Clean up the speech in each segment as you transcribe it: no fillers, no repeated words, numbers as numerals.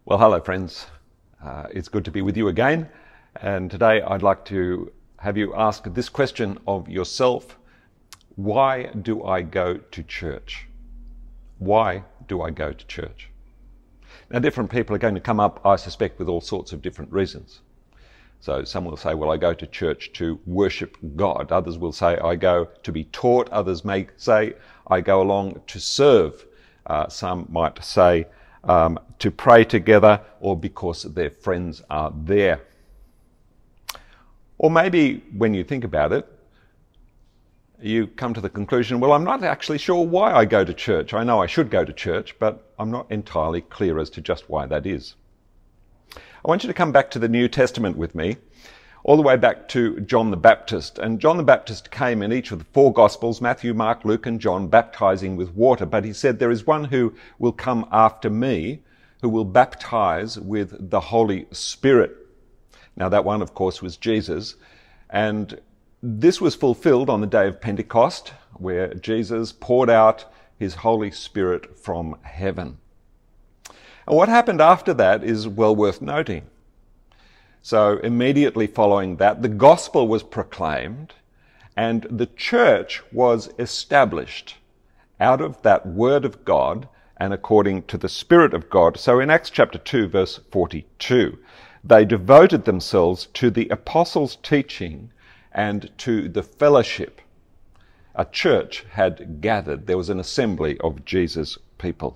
Well, hello friends. It's good to be with you again. And today I'd like to have you ask this question of yourself. Why do I go to church? Why do I go to church? Now, different people are going to come up, I suspect, with all sorts of different reasons. So some will say, well, I go to church to worship God. Others will say, I go to be taught. Others may say, I go along to serve. Some might say, to pray together, or because their friends are there. Or maybe when you think about it, you come to the conclusion, well, I'm not actually sure why I go to church. I know I should go to church, but I'm not entirely clear as to just why that is. I want you to come back to the New Testament with me, all the way back to John the Baptist. And John the Baptist came in each of the four Gospels, Matthew, Mark, Luke, and John, baptizing with water. But he said, there is one who will come after me, who will baptize with the Holy Spirit. Now that one, of course, was Jesus. And this was fulfilled on the day of Pentecost, where Jesus poured out his Holy Spirit from heaven. And what happened after that is well worth noting. So immediately following that, the gospel was proclaimed and the church was established out of that word of God and according to the Spirit of God. So in Acts chapter 2, verse 42, they devoted themselves to the apostles' teaching and to the fellowship. A church had gathered. There was an assembly of Jesus' people.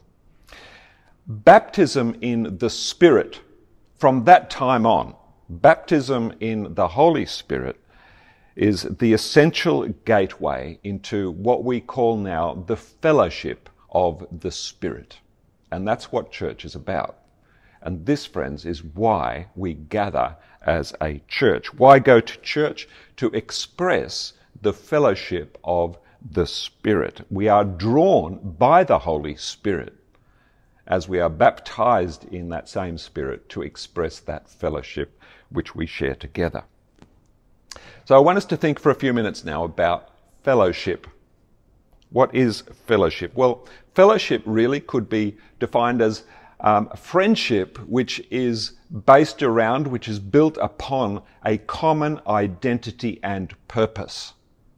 Baptism in the Spirit, from that time on, baptism in the Holy Spirit is the essential gateway into what we call now the fellowship of the Spirit. And that's what church is about. And this, friends, is why we gather as a church. Why go to church? To express the fellowship of the Spirit. We are drawn by the Holy Spirit as we are baptized in that same Spirit to express that fellowship which we share together. So I want us to think for a few minutes now about fellowship. What is fellowship? Well, fellowship really could be defined as friendship which is based around, which is built upon a common identity and purpose.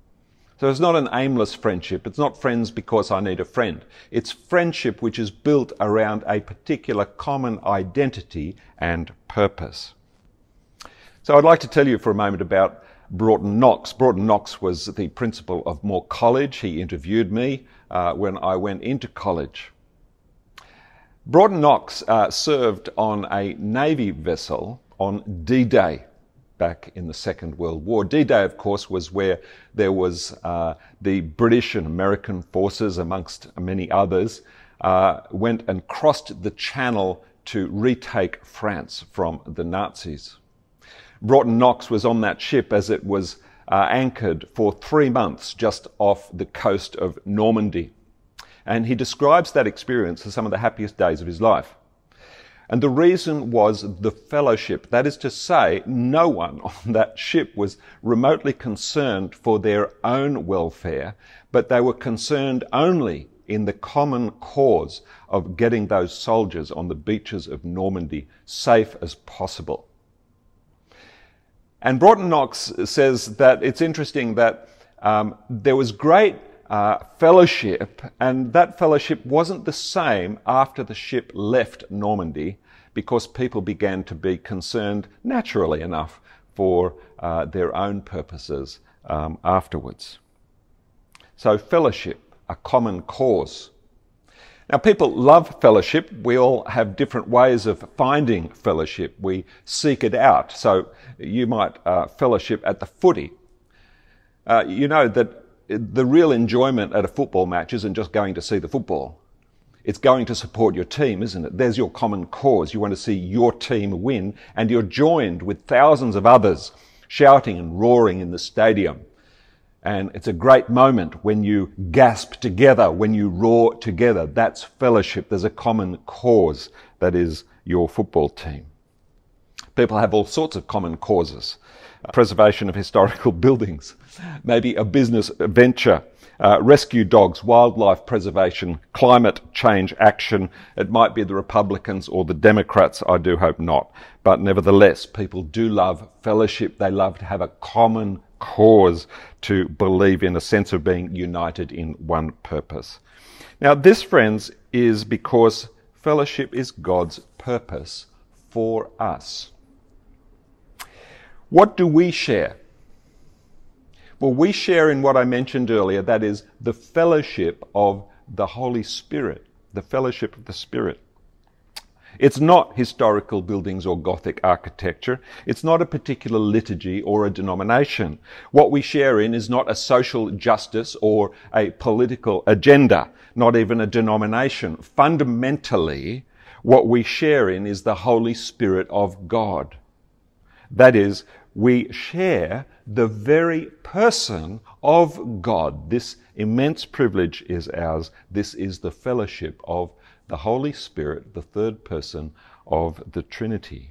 So it's not an aimless friendship. It's not friends because I need a friend. It's friendship which is built around a particular common identity and purpose. So I'd like to tell you for a moment about Broughton Knox. Broughton Knox was the principal of Moore College. He interviewed me when I went into college. Broughton Knox served on a Navy vessel on D-Day back in the Second World War. D-Day, of course, was where there was the British and American forces, amongst many others, went and crossed the Channel to retake France from the Nazis. Broughton Knox was on that ship as it was anchored for 3 months just off the coast of Normandy. And he describes that experience as some of the happiest days of his life. And the reason was the fellowship. That is to say, no one on that ship was remotely concerned for their own welfare, but they were concerned only in the common cause of getting those soldiers on the beaches of Normandy safe as possible. And Broughton Knox says that it's interesting that there was great fellowship, and that fellowship wasn't the same after the ship left Normandy, because people began to be concerned, naturally enough, for their own purposes afterwards. So fellowship, a common cause. Now, people love fellowship. We all have different ways of finding fellowship. We seek it out. So you might fellowship at the footy. You know that the real enjoyment at a football match isn't just going to see the football. It's going to support your team, isn't it? There's your common cause. You want to see your team win, and you're joined with thousands of others shouting and roaring in the stadium. And it's a great moment when you gasp together, when you roar together. That's fellowship. There's a common cause that is your football team. People have all sorts of common causes. Preservation of historical buildings, maybe a business venture, rescue dogs, wildlife preservation, climate change action. It might be the Republicans or the Democrats, I do hope not. But nevertheless, people do love fellowship. They love to have a common cause, to believe in a sense of being united in one purpose. Now this, friends, is because fellowship is God's purpose for us. What do we share? Well, we share in what I mentioned earlier, that is the fellowship of the Holy Spirit, the fellowship of the Spirit. It's not historical buildings or Gothic architecture. It's not a particular liturgy or a denomination. What we share in is not a social justice or a political agenda, not even a denomination. Fundamentally, what we share in is the Holy Spirit of God. That is, we share the very person of God. This immense privilege is ours. This is the fellowship of the Holy Spirit, the third person of the Trinity.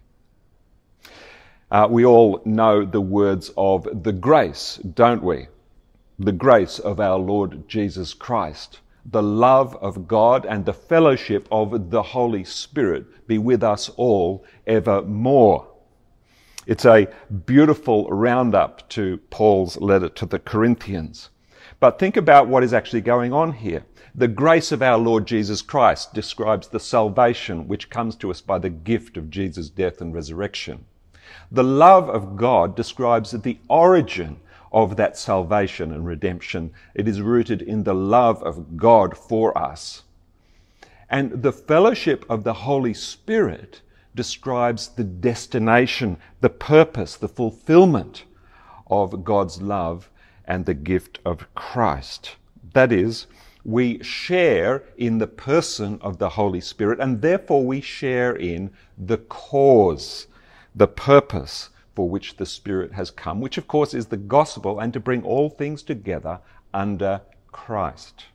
We all know the words of the grace, don't we? The grace of our Lord Jesus Christ, the love of God and the fellowship of the Holy Spirit be with us all evermore. It's a beautiful roundup to Paul's letter to the Corinthians. But think about what is actually going on here. The grace of our Lord Jesus Christ describes the salvation which comes to us by the gift of Jesus' death and resurrection. The love of God describes the origin of that salvation and redemption. It is rooted in the love of God for us. And the fellowship of the Holy Spirit describes the destination, the purpose, the fulfillment of God's love and the gift of Christ. That is, we share in the person of the Holy Spirit, and therefore we share in the cause, the purpose for which the Spirit has come, which of course is the gospel and to bring all things together under Christ.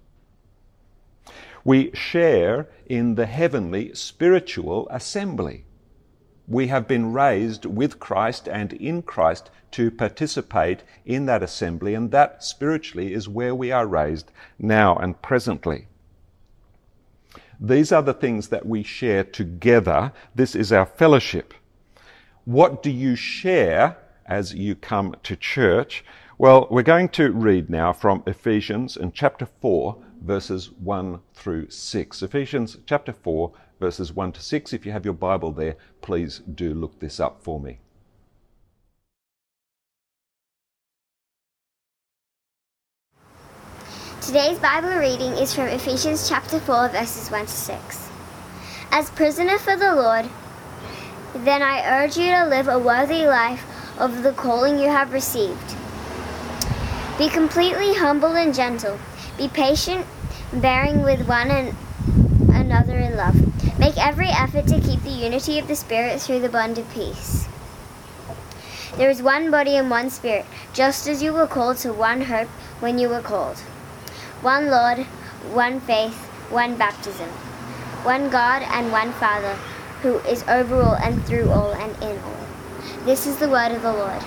We share in the heavenly spiritual assembly. We have been raised with Christ and in Christ to participate in that assembly, and that spiritually is where we are raised now and presently. These are the things that we share together. This is our fellowship. What do you share as you come to church? Well, we're going to read now from Ephesians in chapter 4, verses 1 through 6. Ephesians chapter 4, verses 1 to 6. If you have your Bible there, please do look this up for me. Today's Bible reading is from Ephesians chapter 4, verses 1 to 6. As prisoner for the Lord, then I urge you to live a worthy life of the calling you have received. Be completely humble and gentle. Be patient, bearing with one another in love. Make every effort to keep the unity of the Spirit through the bond of peace. There is one body and one Spirit, just as you were called to one hope when you were called. One Lord, one faith, one baptism. One God and one Father, who is over all and through all and in all. This is the word of the Lord.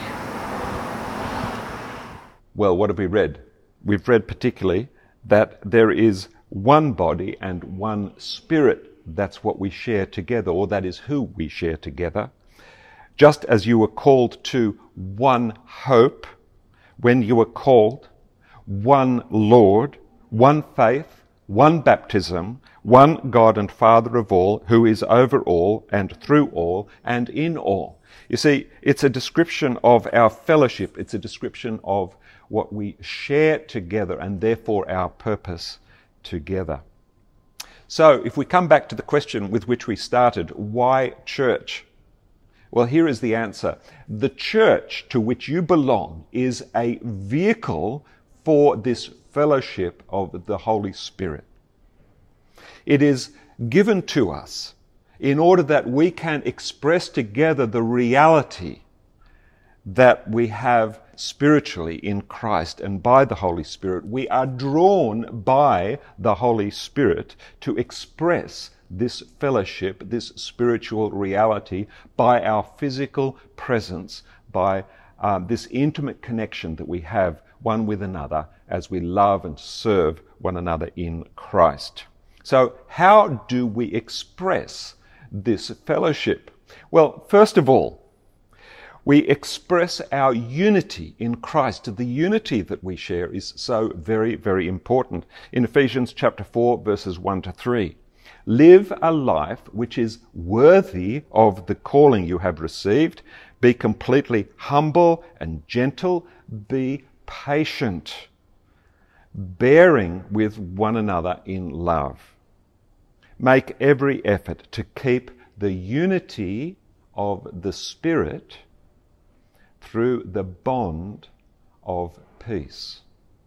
Well, what have we read? We've read particularly that there is one body and one Spirit. That's what we share together, or that is who we share together. Just as you were called to one hope when you were called, one Lord, one faith, one baptism, one God and Father of all, who is over all and through all and in all. You see, it's a description of our fellowship. It's a description of what we share together and therefore our purpose together. So if we come back to the question with which we started, why church? Well, here is the answer. The church to which you belong is a vehicle for this fellowship of the Holy Spirit. It is given to us in order that we can express together the reality that we have spiritually in Christ, and by the Holy Spirit we are drawn by the Holy Spirit to express this fellowship, this spiritual reality by our physical presence, by this intimate connection that we have one with another as we love and serve one another in Christ. So how do we express this fellowship? Well, first of all, we express our unity in Christ. The unity that we share is so very, very important. In Ephesians chapter 4, verses 1 to 3, live a life which is worthy of the calling you have received. Be completely humble and gentle. Be patient, bearing with one another in love. Make every effort to keep the unity of the Spirit through the bond of peace.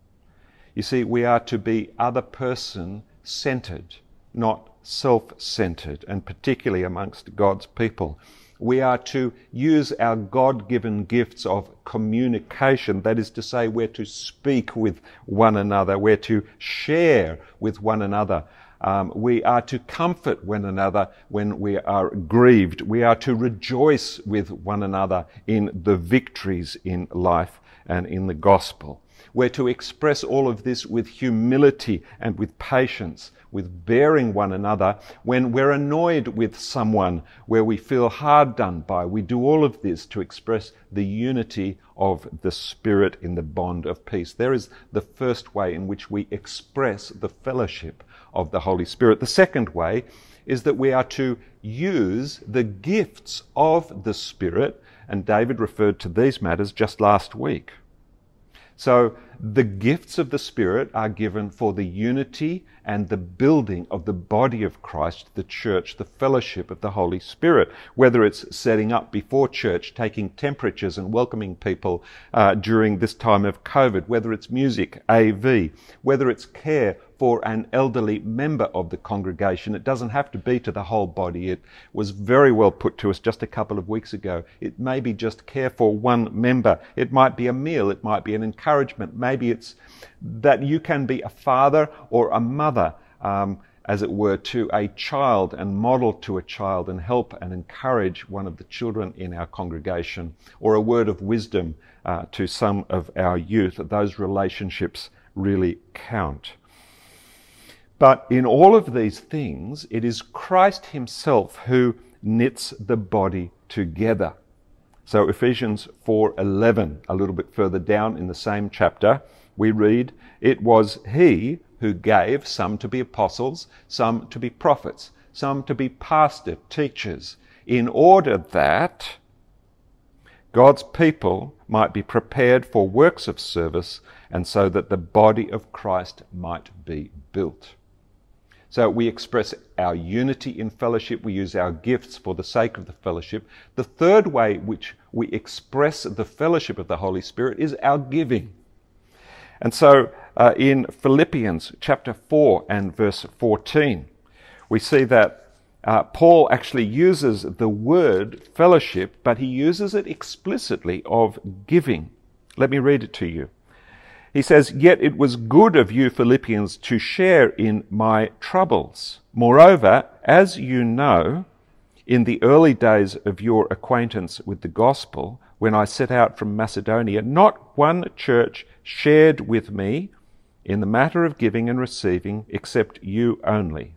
You see, we are to be other person centered, not self-centered, and particularly amongst God's people. We are to use our God-given gifts of communication. That is to say, we're to speak with one another. We're to share with one another. We are to comfort one another when we are grieved. We are to rejoice with one another in the victories in life and in the gospel. We're to express all of this with humility and with patience, with bearing one another when we're annoyed with someone, where we feel hard done by. We do all of this to express the unity of the Spirit in the bond of peace. There is the first way in which we express the fellowship of the Holy Spirit. The second way is that we are to use the gifts of the Spirit, and David referred to these matters just last week. So the gifts of the Spirit are given for the unity and the building of the body of Christ, the church, the fellowship of the Holy Spirit, whether it's setting up before church, taking temperatures and welcoming people during this time of COVID, whether it's music, AV, whether it's care for an elderly member of the congregation. It doesn't have to be to the whole body. It was very well put to us just a couple of weeks ago. It may be just care for one member. It might be a meal. It might be an encouragement. Maybe it's that you can be a father or a mother, as it were, to a child and model to a child and help and encourage one of the children in our congregation, or a word of wisdom to some of our youth. Those relationships really count. But in all of these things, it is Christ himself who knits the body together. So Ephesians 4:11, a little bit further down in the same chapter, we read, "It was he who gave some to be apostles, some to be prophets, some to be pastors, teachers, in order that God's people might be prepared for works of service, and so that the body of Christ might be built." So we express our unity in fellowship. We use our gifts for the sake of the fellowship. The third way which we express the fellowship of the Holy Spirit is our giving. And so in Philippians chapter 4 and verse 14, we see that Paul actually uses the word fellowship, but he uses it explicitly of giving. Let me read it to you. He says, "Yet it was good of you, Philippians, to share in my troubles. Moreover, as you know, in the early days of your acquaintance with the gospel, when I set out from Macedonia, not one church shared with me in the matter of giving and receiving, except you only.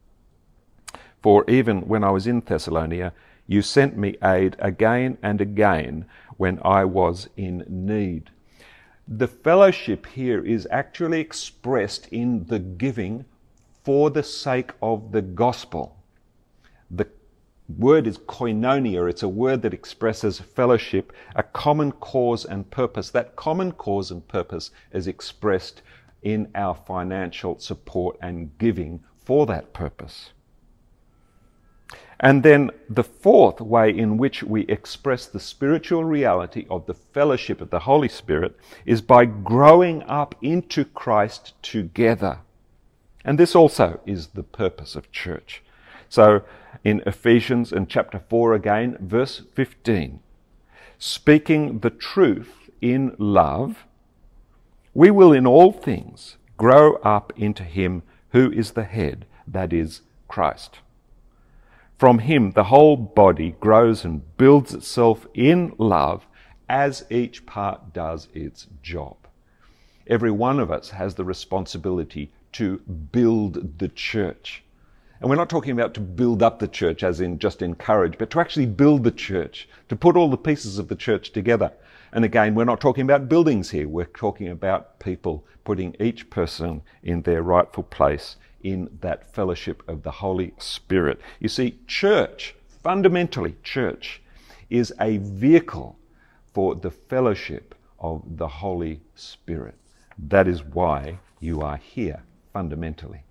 For even when I was in Thessalonica, you sent me aid again and again when I was in need." The fellowship here is actually expressed in the giving for the sake of the gospel. The word is koinonia. It's a word that expresses fellowship, a common cause and purpose. That common cause and purpose is expressed in our financial support and giving for that purpose. And then the fourth way in which we express the spiritual reality of the fellowship of the Holy Spirit is by growing up into Christ together. And this also is the purpose of church. So in Ephesians in chapter 4 again, verse 15, "Speaking the truth in love, we will in all things grow up into him who is the head, that is, Christ. From him the whole body grows and builds itself in love as each part does its job." every one of us has the responsibility to build the church. And we're not talking about to build up the church as in just encourage, but to actually build the church, to put all the pieces of the church together. And again, we're not talking about buildings here. We're talking about people putting each person in their rightful place in that fellowship of the Holy Spirit. You see, church, fundamentally church, is a vehicle for the fellowship of the Holy Spirit. That is why you are here, fundamentally.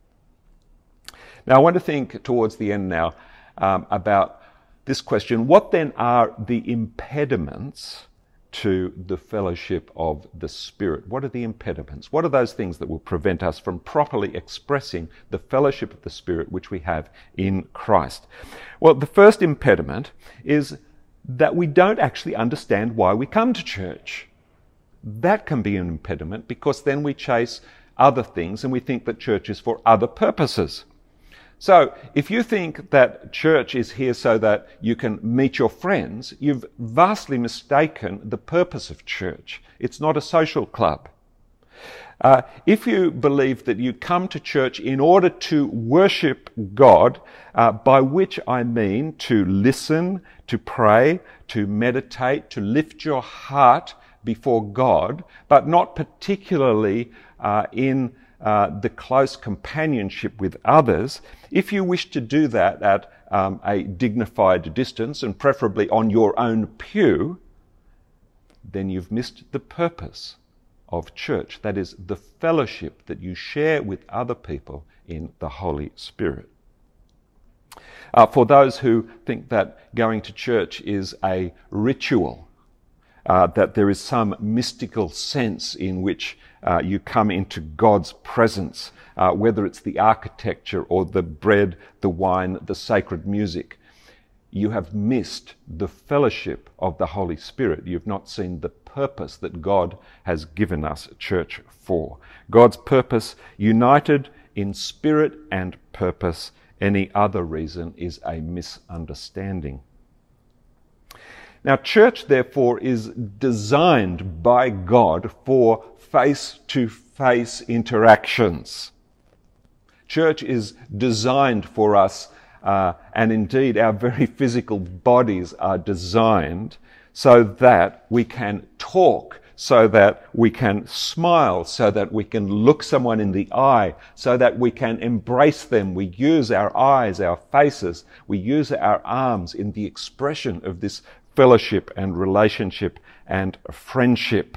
Now, I want to think towards the end now about this question. What then are the impediments to the fellowship of the Spirit? What are the impediments? What are those things that will prevent us from properly expressing the fellowship of the Spirit which we have in Christ? Well, the first impediment is that we don't actually understand why we come to church. That can be an impediment because then we chase other things and we think that church is for other purposes. So if you think that church is here so that you can meet your friends, you've vastly mistaken the purpose of church. It's not a social club. If you believe that you come to church in order to worship God, by which I mean to listen, to pray, to meditate, to lift your heart before God, but not particularly in the close companionship with others, if you wish to do that at a dignified distance and preferably on your own pew, then you've missed the purpose of church. That is the fellowship that you share with other people in the Holy Spirit. For those who think that going to church is a ritual, that there is some mystical sense in which you come into God's presence, whether it's the architecture or the bread, the wine, the sacred music, you have missed the fellowship of the Holy Spirit. You've not seen the purpose that God has given us church for. God's purpose united in spirit and purpose. Any other reason is a misunderstanding. Now, church, therefore, is designed by God for face-to-face interactions. Church is designed for us, and indeed our very physical bodies are designed so that we can talk, so that we can smile, so that we can look someone in the eye, so that we can embrace them. We use our eyes, our faces, we use our arms in the expression of this fellowship and relationship and friendship.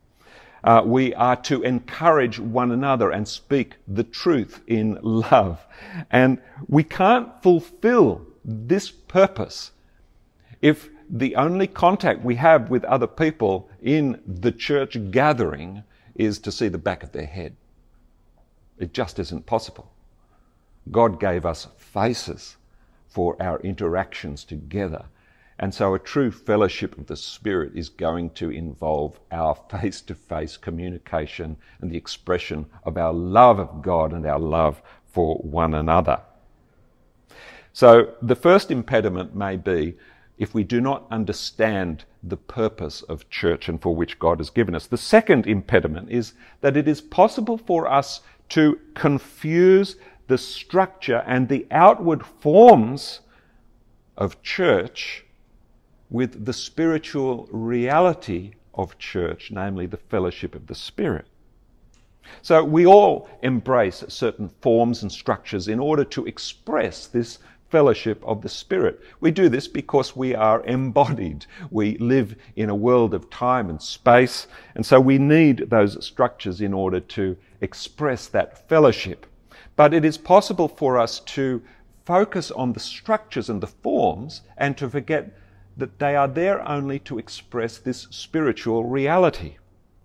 We are to encourage one another and speak the truth in love. And we can't fulfill this purpose if the only contact we have with other people in the church gathering is to see the back of their head. It just isn't possible. God gave us faces for our interactions together. And so a true fellowship of the Spirit is going to involve our face-to-face communication and the expression of our love of God and our love for one another. So the first impediment may be if we do not understand the purpose of church and for which God has given us. The second impediment is that it is possible for us to confuse the structure and the outward forms of church with the spiritual reality of church, namely the fellowship of the Spirit. So we all embrace certain forms and structures in order to express this fellowship of the Spirit. We do this because we are embodied. We live in a world of time and space, and so we need those structures in order to express that fellowship. But it is possible for us to focus on the structures and the forms and to forget that they are there only to express this spiritual reality.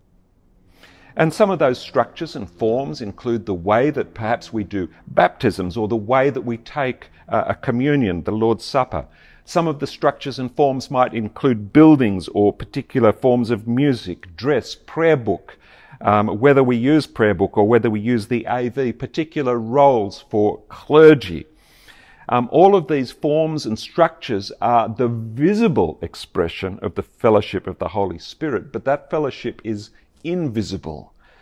And some of those structures and forms include the way that perhaps we do baptisms or the way that we take a communion, the Lord's Supper. Some of the structures and forms might include buildings or particular forms of music, dress, prayer book, whether we use prayer book or whether we use the AV, particular roles for clergy. All of these forms and structures are the visible expression of the fellowship of the Holy Spirit, but that fellowship is invisible.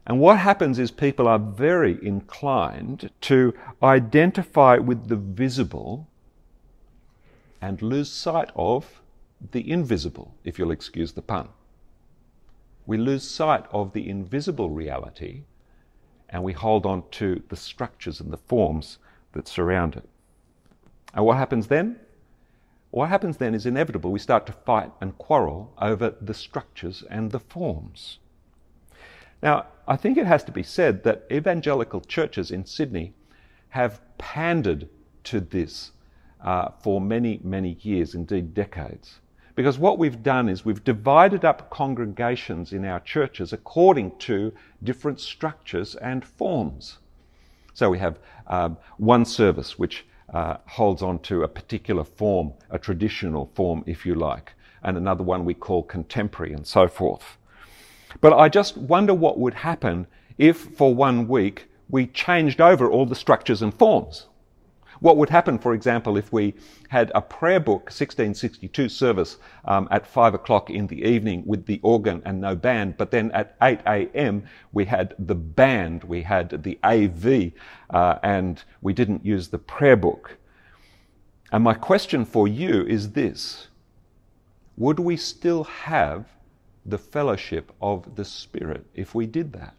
And what happens is people are very inclined to identify with the visible and lose sight of the invisible, if you'll excuse the pun. We lose sight of the invisible reality and we hold on to the structures and the forms that surround it. And what happens then? What happens then is inevitable. We start to fight and quarrel over the structures and the forms. Now, I think it has to be said that evangelical churches in Sydney have pandered to this for many, many years, indeed decades. Because what we've done is we've divided up congregations in our churches according to different structures and forms. So we have one service which holds on to a particular form, a traditional form, if you like, and another one we call contemporary and so forth. But I just wonder what would happen if for 1 week we changed over all the structures and forms. What would happen, for example, if we had a prayer book 1662 service at 5 o'clock in the evening with the organ and no band, but then at 8 a.m. we had the band, we had the AV, and we didn't use the prayer book. And my question for you is this: would we still have the fellowship of the Spirit if we did that?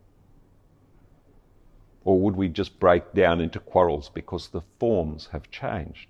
Or would we just break down into quarrels because the forms have changed?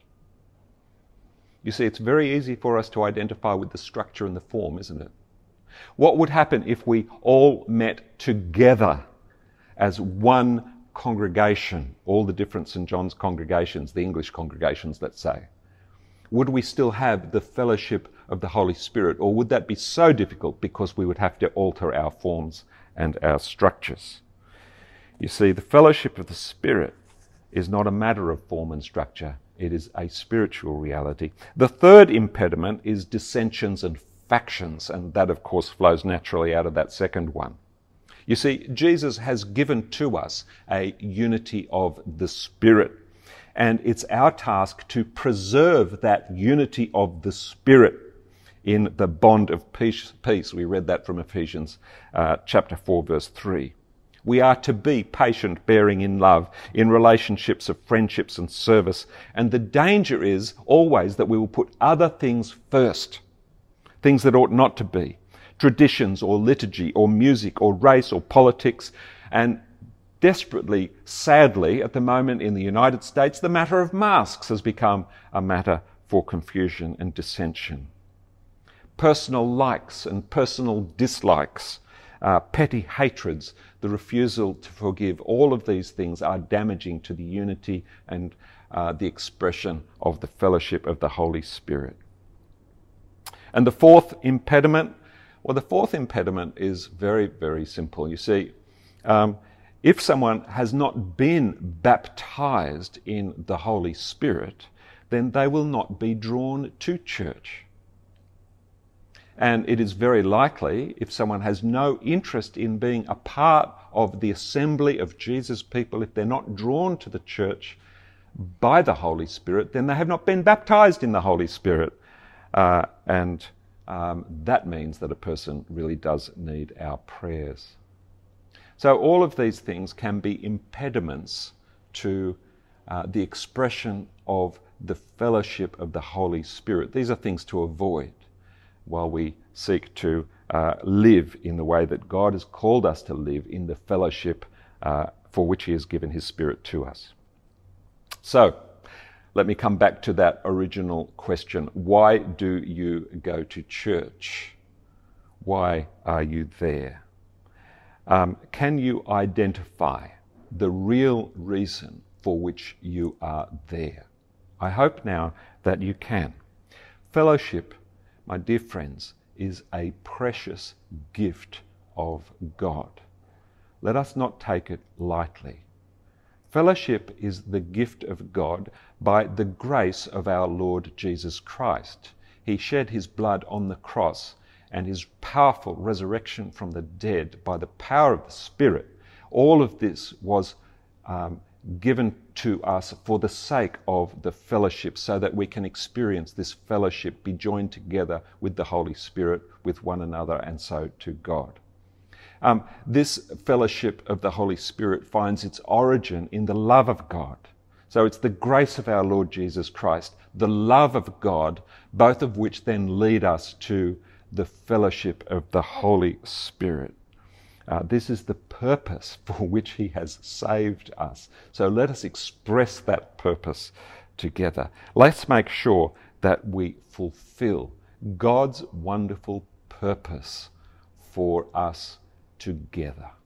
You see, it's very easy for us to identify with the structure and the form, isn't it? What would happen if we all met together as one congregation, all the different St. John's congregations, the English congregations, let's say? Would we still have the fellowship of the Holy Spirit, or would that be so difficult because we would have to alter our forms and our structures? You see, the fellowship of the Spirit is not a matter of form and structure. It is a spiritual reality. The third impediment is dissensions and factions, and that, of course, flows naturally out of that second one. You see, Jesus has given to us a unity of the Spirit, and it's our task to preserve that unity of the Spirit in the bond of peace. We read that from Ephesians chapter 4, verse 3. We are to be patient, bearing in love, in relationships of friendships and service. And the danger is always that we will put other things first, things that ought not to be, traditions or liturgy or music or race or politics. And desperately, sadly, at the moment in the United States, the matter of masks has become a matter for confusion and dissension. Personal likes and personal dislikes, petty hatreds, the refusal to forgive, all of these things are damaging to the unity and the expression of the fellowship of the Holy Spirit. And the fourth impediment, is very, very simple. You see, if someone has not been baptized in the Holy Spirit, then they will not be drawn to church. And it is very likely, if someone has no interest in being a part of the assembly of Jesus' people, if they're not drawn to the church by the Holy Spirit, then they have not been baptized in the Holy Spirit. And that means that a person really does need our prayers. So all of these things can be impediments to the expression of the fellowship of the Holy Spirit. These are things to avoid while we seek to live in the way that God has called us to live, in the fellowship for which He has given His Spirit to us. So, let me come back to that original question. Why do you go to church? Why are you there? Can you identify the real reason for which you are there? I hope now that you can. Fellowship, my dear friends, is a precious gift of God. Let us not take it lightly. Fellowship is the gift of God by the grace of our Lord Jesus Christ. He shed His blood on the cross, and His powerful resurrection from the dead by the power of the Spirit. All of this was given to us for the sake of the fellowship, so that we can experience this fellowship, be joined together with the Holy Spirit, with one another, and so to God. This fellowship of the Holy Spirit finds its origin in the love of God. So it's the grace of our Lord Jesus Christ, the love of God, both of which then lead us to the fellowship of the Holy Spirit. This is the purpose for which he has saved us. So let us express that purpose together. Let's make sure that we fulfill God's wonderful purpose for us together.